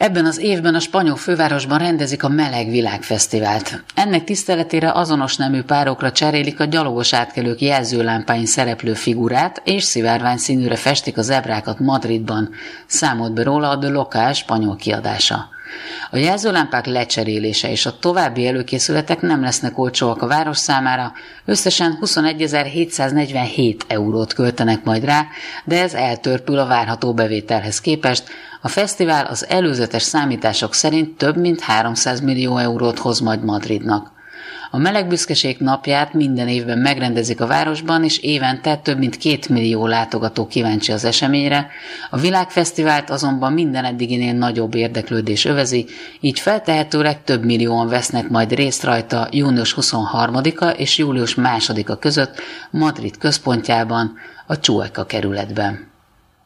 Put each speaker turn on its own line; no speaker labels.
Ebben az évben a spanyol fővárosban rendezik a Meleg Világfesztivált. Ennek tiszteletére azonos nemű párokra cserélik a gyalogos átkelők jelzőlámpáin szereplő figurát, és szivárvány színűre festik a zebrákat Madridban, számolt be róla a The Local spanyol kiadása. A jelzőlámpák lecserélése és a további előkészületek nem lesznek olcsóak a város számára, összesen 21.747 eurót költenek majd rá, de ez eltörpül a várható bevételhez képest. A fesztivál az előzetes számítások szerint több mint 300 millió eurót hoz majd Madridnak. A melegbüszkeség napját minden évben megrendezik a városban, és évente több mint 2 millió látogató kíváncsi az eseményre. A világfesztivált azonban minden eddiginél nagyobb érdeklődés övezi, így feltehetőleg több millióan vesznek majd részt rajta június 23-a és július 2-a között Madrid központjában, a Chueca kerületben.